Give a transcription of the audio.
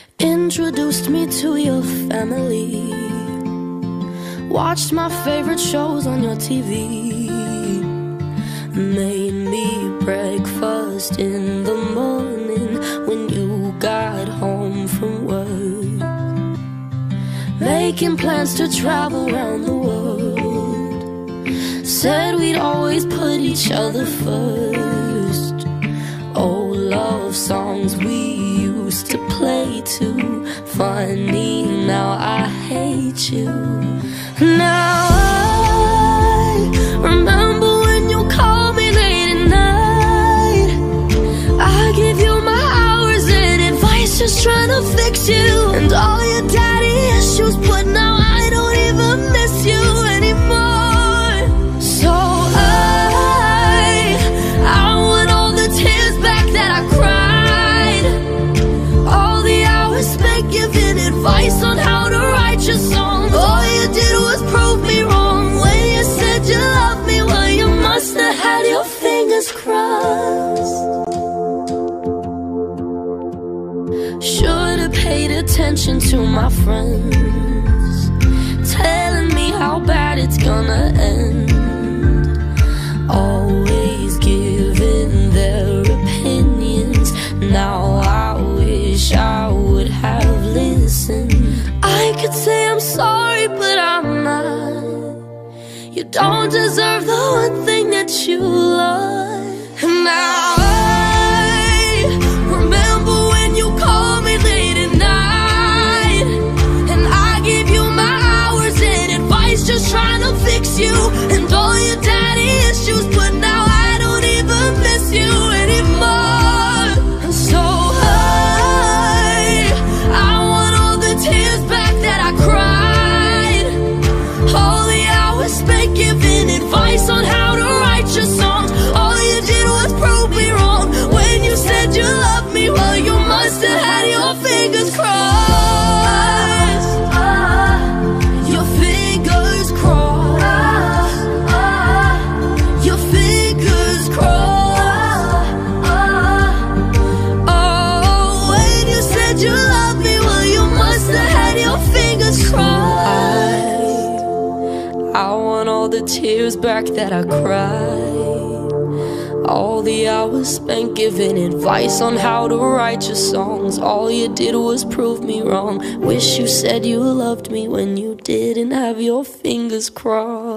Introduced me to your family, watched my favorite shows on your TV, made me breakfast in the morning when you got home from work, making plans to travel around the world, said we'd always put each other first. Old love songs we used to play too, funny now I hate you. Now I remember when you called me late at night. I give you my hours and advice, just trying to fix you, and all your daddy issues, but now I don't even miss you anymore. So I want all the tears back that I cried, all the hours spent giving advice on how to write your songs. All you did was prove me wrong when you said you loved me. Well, you must have had your fingers crossed. Should've paid attention to my friends, telling me how bad it's gonna end, always giving their opinions. Now I wish I would have listened. I could say I'm sorry, but I'm not. You don't deserve the one thing that you love. And now I remember when you called me late at night, and I gave you my hours and advice, just trying to fix you, and all your daddy issues, but now I don't even miss you anymore. And so I want all the tears back that I cried, all the hours spent giving advice on how to write your songs. All you did was prove me wrong when you said you loved me. Well, you must have had your fingers crossed, your fingers crossed, your fingers crossed. Oh, when you said you loved me, well, you must have had your fingers crossed. I want all the tears back that I cried, all the hours spent giving advice on how to write your songs. All you did was prove me wrong. Wish you said you loved me when you didn't have your fingers crossed.